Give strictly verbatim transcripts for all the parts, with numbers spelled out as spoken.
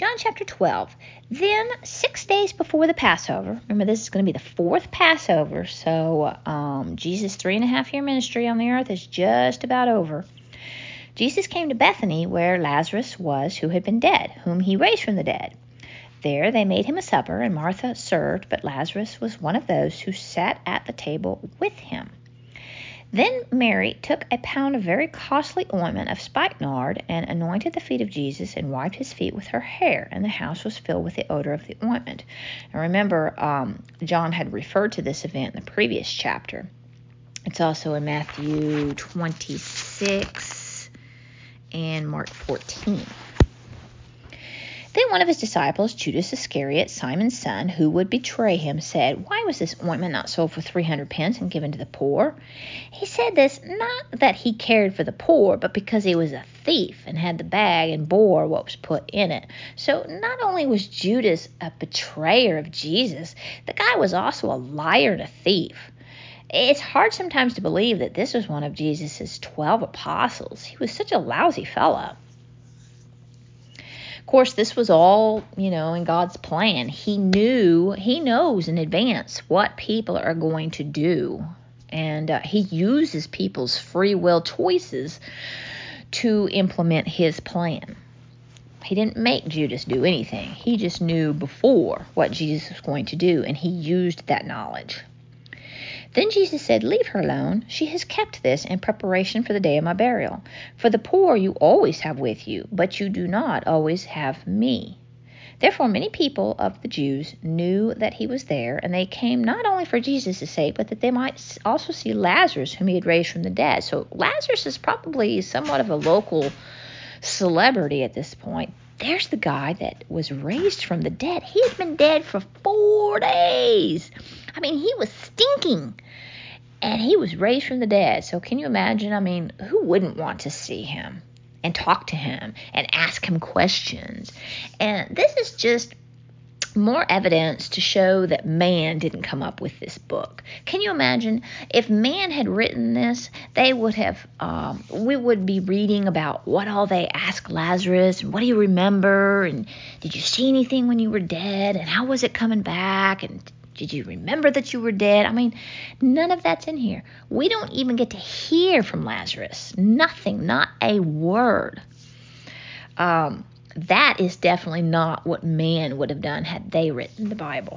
John chapter twelve. Then, six days before the Passover, remember this is going to be the fourth Passover, so um, Jesus' three and a half year ministry on the earth is just about over. Jesus came to Bethany where Lazarus was, who had been dead, whom he raised from the dead. There they made him a supper, and Martha served, but Lazarus was one of those who sat at the table with him. Then Mary took a pound of very costly ointment of spikenard and anointed the feet of Jesus and wiped his feet with her hair, and the house was filled with the odor of the ointment. And remember, um, John had referred to this event in the previous chapter. It's also in Matthew twenty-six and Mark fourteen. Then one of his disciples, Judas Iscariot, Simon's son, who would betray him, said, "Why was this ointment not sold for three hundred pence and given to the poor?" He said this not that he cared for the poor, but because he was a thief and had the bag and bore what was put in it. So not only was Judas a betrayer of Jesus, the guy was also a liar and a thief. It's hard sometimes to believe that this was one of Jesus' twelve apostles. He was such a lousy fellow. Of course, this was all, you know, in God's plan. He knew, he knows in advance what people are going to do. And uh, he uses people's free will choices to implement his plan. He didn't make Judas do anything. He just knew before what Jesus was going to do, and he used that knowledge. Then Jesus said, "Leave her alone. She has kept this in preparation for the day of my burial. For the poor you always have with you, but you do not always have me." Therefore many people of the Jews knew that he was there, and they came not only for Jesus' sake, but that they might also see Lazarus, whom he had raised from the dead. So Lazarus is probably somewhat of a local celebrity at this point. There's the guy that was raised from the dead. He had been dead for four days. I mean, he was stinking. And he was raised from the dead. So can you imagine? I mean, who wouldn't want to see him and talk to him and ask him questions? And this is just more evidence to show that man didn't come up with this book. Can you imagine if man had written this? They would have, um, we would be reading about what all they asked Lazarus, and what do you remember, and did you see anything when you were dead, and how was it coming back, and did you remember that you were dead? I mean, none of that's in here. We don't even get to hear from Lazarus. Nothing, not a word. Um, That is definitely not what man would have done had they written the Bible.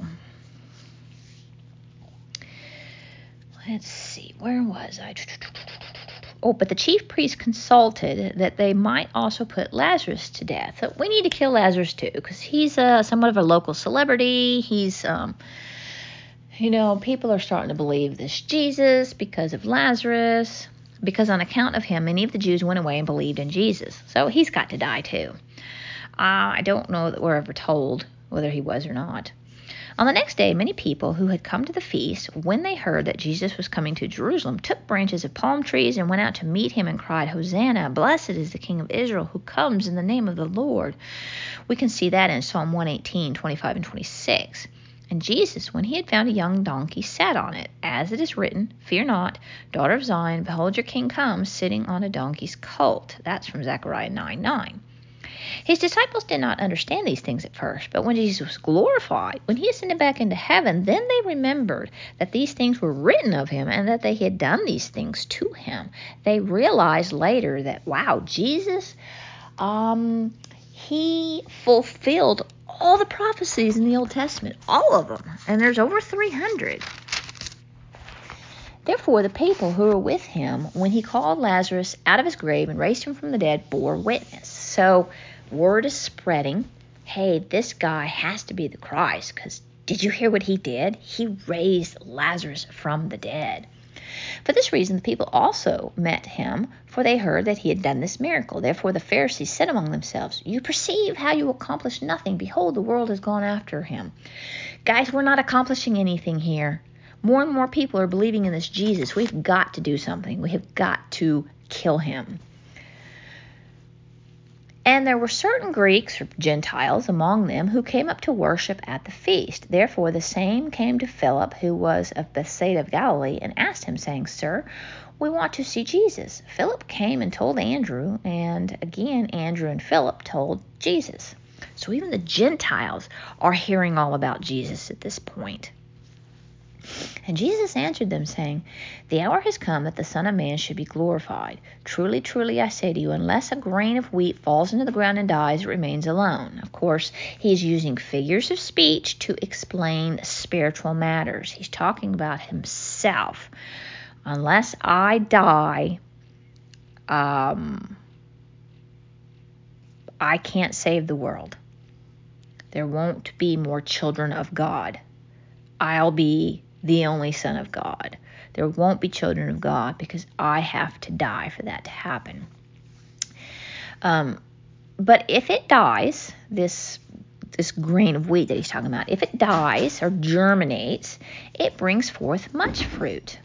Let's see, where was I? Oh, but the chief priests consulted that they might also put Lazarus to death. So we need to kill Lazarus too, because he's uh, somewhat of a local celebrity. He's, um, you know, people are starting to believe this Jesus because of Lazarus. Because on account of him, many of the Jews went away and believed in Jesus. So he's got to die too. Uh, I don't know that we're ever told whether he was or not. On the next day, many people who had come to the feast, when they heard that Jesus was coming to Jerusalem, took branches of palm trees and went out to meet him and cried, "Hosanna, blessed is the King of Israel who comes in the name of the Lord." We can see that in Psalm one eighteen, twenty-five and twenty-six. And Jesus, when he had found a young donkey, sat on it, as it is written, "Fear not, daughter of Zion, behold your king comes, sitting on a donkey's colt." That's from Zechariah nine nine. His disciples did not understand these things at first, but when Jesus was glorified, when he ascended back into heaven, then they remembered that these things were written of him and that they had done these things to him. They realized later that, wow, Jesus, um, he fulfilled all the prophecies in the Old Testament, all of them, and there's over three hundred. Therefore, the people who were with him, when he called Lazarus out of his grave and raised him from the dead, bore witness. So, word is spreading, hey, this guy has to be the Christ, because did you hear what he did? He raised Lazarus from the dead. For this reason, the people also met him, for they heard that he had done this miracle. Therefore, the Pharisees said among themselves, "You perceive how you accomplish nothing. Behold, the world has gone after him." Guys, we're not accomplishing anything here. More and more people are believing in this Jesus. We've got to do something. We have got to kill him. And there were certain Greeks or Gentiles among them who came up to worship at the feast. Therefore the same came to Philip, who was of Bethsaida of Galilee, and asked him, saying, "Sir, we want to see Jesus." Philip came and told Andrew, and again Andrew and Philip told Jesus. So even the Gentiles are hearing all about Jesus at this point. And Jesus answered them, saying, The hour has come that the Son of Man should be glorified. Truly, truly, I say to you, unless a grain of wheat falls into the ground and dies, it remains alone. Of course, he's using figures of speech to explain spiritual matters. He's talking about himself. Unless I die, um, I can't save the world. There won't be more children of God. I'll be the only Son of God. There won't be children of God because I have to die for that to happen. Um, but if it dies, this this grain of wheat that he's talking about, if it dies or germinates, it brings forth much fruit.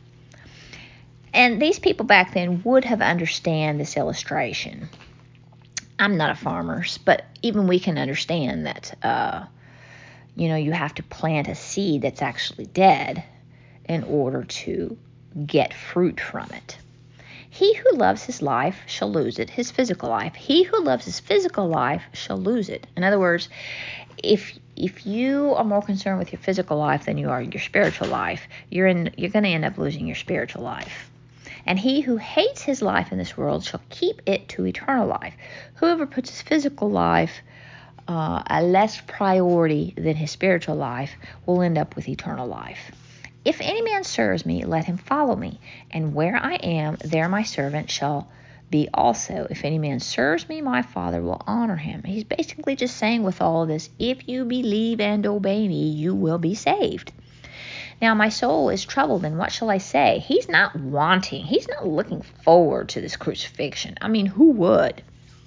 And these people back then would have understand this illustration. I'm not a farmer, but even we can understand that, uh, you know, you have to plant a seed that's actually dead in order to get fruit from it. He who loves his life shall lose it, his physical life. He who loves his physical life shall lose it. In other words, if if you are more concerned with your physical life than you are your spiritual life, you're in you're going to end up losing your spiritual life. And he who hates his life in this world shall keep it to eternal life. Whoever puts his physical life uh, a less priority than his spiritual life will end up with eternal life. If any man serves me, let him follow me, and where I am, there my servant shall be also. If any man serves me, my Father will honor him. He's basically just saying with all of this, if you believe and obey me, you will be saved. Now my soul is troubled, and what shall I say? He's not wanting, he's not looking forward to this crucifixion. I mean, who would?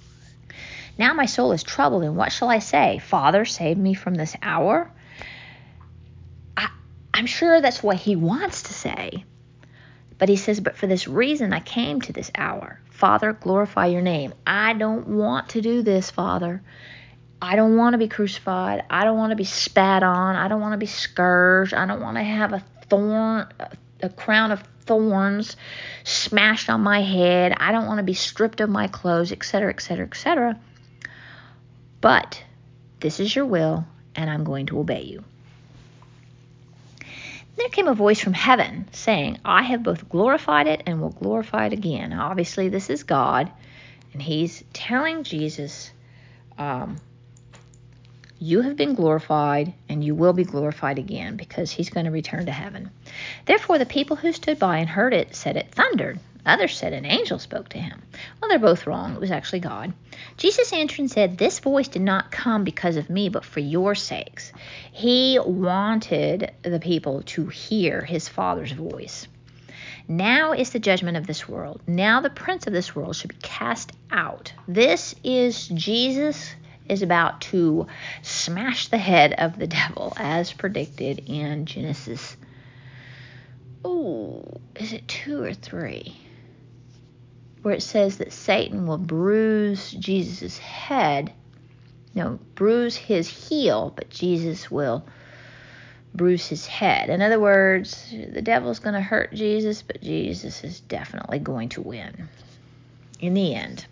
Now my soul is troubled, and what shall I say? Father, save me from this hour? I, I'm sure that's what he wants to say. But he says, but for this reason I came to this hour. Father, glorify your name. I don't want to do this, Father. I don't want to be crucified. I don't want to be spat on. I don't want to be scourged. I don't want to have a thorn, a crown of thorns smashed on my head. I don't want to be stripped of my clothes, et cetera, et cetera, et cetera. But this is your will, and I'm going to obey you. There came a voice from heaven saying, I have both glorified it and will glorify it again. Now, obviously, this is God, and he's telling Jesus, um, you have been glorified, and you will be glorified again, because he's going to return to heaven. Therefore, the people who stood by and heard it said it thundered. Others said an angel spoke to him. Well, they're both wrong. It was actually God. Jesus answered and said, this voice did not come because of me, but for your sakes. He wanted the people to hear his Father's voice. Now is the judgment of this world. Now the prince of this world should be cast out. This is Jesus is about to smash the head of the devil, as predicted in Genesis. Oh, is it two or three? Where it says that Satan will bruise Jesus' head. No, bruise his heel, but Jesus will bruise his head. In other words, the devil's going to hurt Jesus, but Jesus is definitely going to win in the end.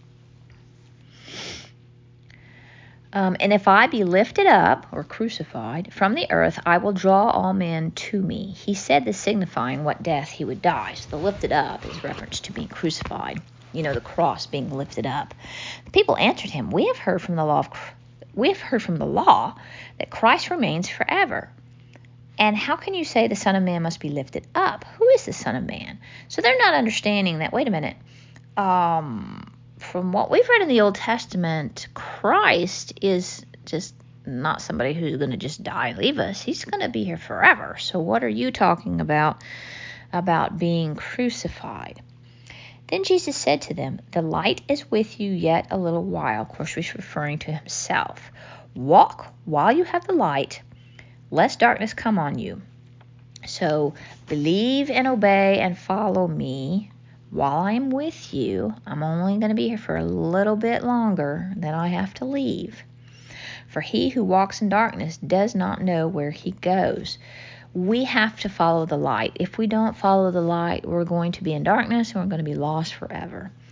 Um, and if I be lifted up, or crucified, from the earth, I will draw all men to me. He said this signifying what death he would die. So the lifted up is reference to being crucified. You know, the cross being lifted up. The people answered him, We have heard from the law of, we have heard from the law that Christ remains forever. And how can you say the Son of Man must be lifted up? Who is the Son of Man? So they're not understanding that, wait a minute, um... from what we've read in the Old Testament, Christ is just not somebody who's going to just die and leave us. He's going to be here forever. So what are you talking about, about being crucified? Then Jesus said to them, the light is with you yet a little while. Of course, he's referring to himself. Walk while you have the light, lest darkness come on you. So believe and obey and follow me. While I'm with you, I'm only going to be here for a little bit longer, then I have to leave. For he who walks in darkness does not know where he goes. We have to follow the light. If we don't follow the light, we're going to be in darkness and we're going to be lost forever.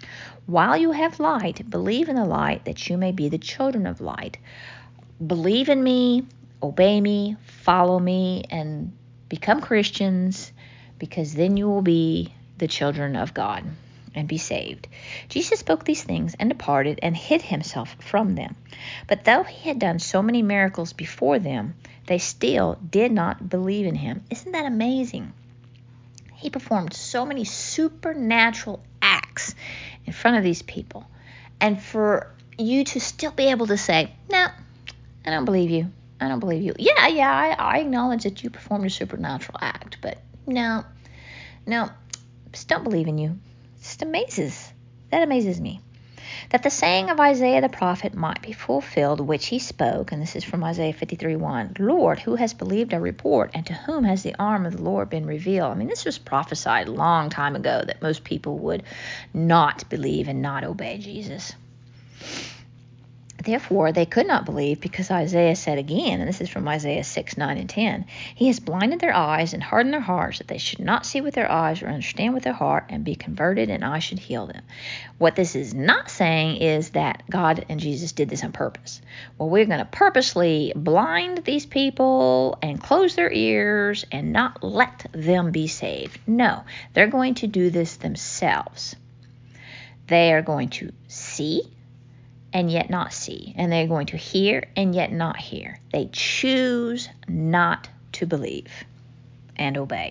While you have light, believe in the light, that you may be the children of light. Believe in me, obey me, follow me, and become Christians, because then you will be the children of God and be saved. Jesus spoke these things and departed and hid himself from them. But though he had done so many miracles before them, they still did not believe in him. Isn't that amazing? He performed so many supernatural acts in front of these people. And for you to still be able to say, no, I don't believe you. I don't believe you. Yeah, yeah, I, I acknowledge that you performed a supernatural act, but no, no, just don't believe in you. It just amazes. That amazes me. That the saying of Isaiah the prophet might be fulfilled, which he spoke, and this is from Isaiah fifty-three one, Lord, who has believed our report, and to whom has the arm of the Lord been revealed? I mean, this was prophesied a long time ago, that most people would not believe and not obey Jesus. Therefore, they could not believe, because Isaiah said again, and this is from Isaiah six, nine, and ten, He has blinded their eyes and hardened their hearts, that they should not see with their eyes or understand with their heart and be converted, and I should heal them. What this is not saying is that God and Jesus did this on purpose. Well, we're going to purposely blind these people and close their ears and not let them be saved. No, they're going to do this themselves. They are going to see and yet not see. And they're going to hear and yet not hear. They choose not to believe and obey.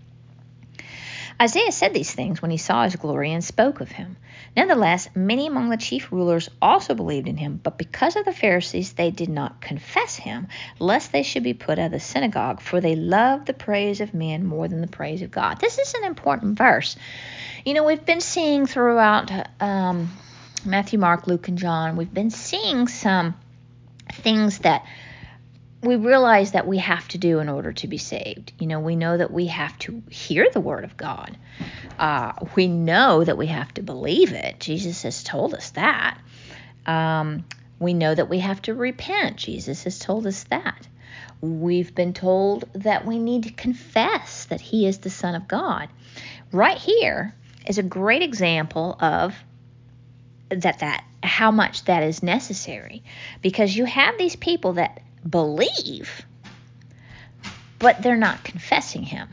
Isaiah said these things when he saw his glory and spoke of him. Nonetheless, many among the chief rulers also believed in him, but because of the Pharisees they did not confess him, lest they should be put out of the synagogue, for they loved the praise of men more than the praise of God. This is an important verse. You know, we've been seeing throughout um, Matthew, Mark, Luke, and John, we've been seeing some things that we realize that we have to do in order to be saved. You know, we know that we have to hear the word of God. Uh, we know that we have to believe it. Jesus has told us that. Um, we know that we have to repent. Jesus has told us that. We've been told that we need to confess that he is the Son of God. Right here is a great example of that that how much that is necessary, because you have these people that believe, but they're not confessing him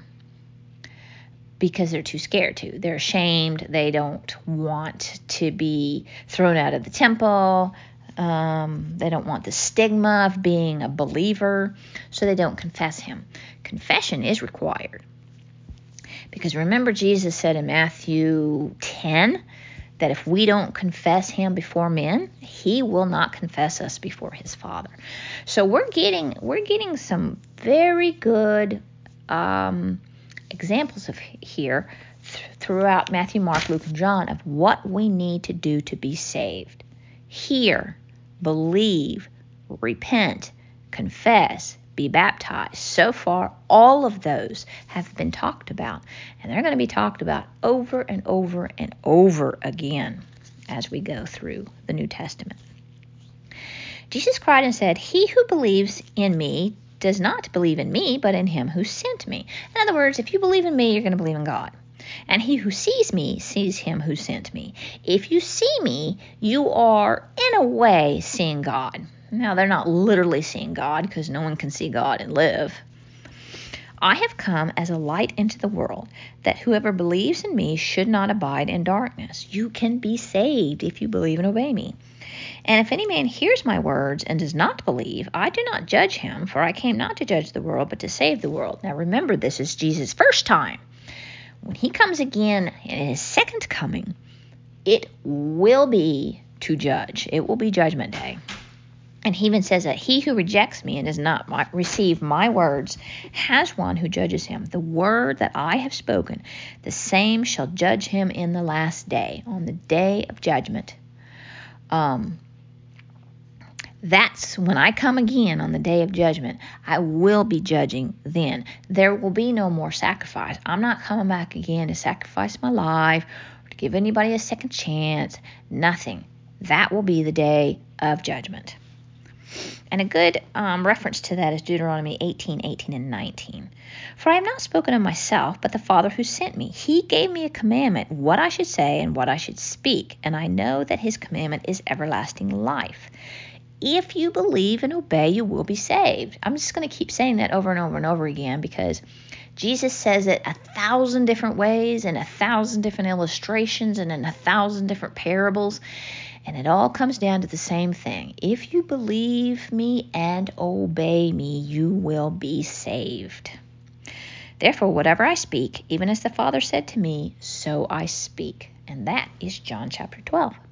because they're too scared to. They're ashamed. They don't want to be thrown out of the temple. Um, they don't want the stigma of being a believer, so they don't confess him. Confession is required, because remember, Jesus said in Matthew ten that if we don't confess him before men, he will not confess us before his Father. So we're getting we're getting some very good um, examples of here th- throughout Matthew, Mark, Luke, and John of what we need to do to be saved. Hear, believe, repent, confess, be baptized. So far, all of those have been talked about, and they're going to be talked about over and over and over again as we go through the New Testament. Jesus cried and said, He who believes in me does not believe in me, but in him who sent me. In other words, if you believe in me, you're going to believe in God. And he who sees me sees him who sent me. If you see me, you are in a way seeing God. Now, they're not literally seeing God, because no one can see God and live. I have come as a light into the world, that whoever believes in me should not abide in darkness. You can be saved if you believe and obey me. And if any man hears my words and does not believe, I do not judge him, for I came not to judge the world, but to save the world. Now remember, this is Jesus' first time. When he comes again in his second coming, it will be to judge. It will be judgment day. And he even says that he who rejects me and does not my, receive my words has one who judges him. The word that I have spoken, the same shall judge him in the last day, on the day of judgment. Um, that's when I come again on the day of judgment. I will be judging then. There will be no more sacrifice. I'm not coming back again to sacrifice my life or to give anybody a second chance. Nothing. That will be the day of judgment. And a good um, reference to that is Deuteronomy eighteen, eighteen, and nineteen. For I have not spoken of myself, but the Father who sent me. He gave me a commandment, what I should say and what I should speak, and I know that his commandment is everlasting life. If you believe and obey, you will be saved. I'm just going to keep saying that over and over and over again because Jesus says it a thousand different ways and a thousand different illustrations and in a thousand different parables. And it all comes down to the same thing. If you believe me and obey me, you will be saved. Therefore, whatever I speak, even as the Father said to me, so I speak. And that is John chapter twelve.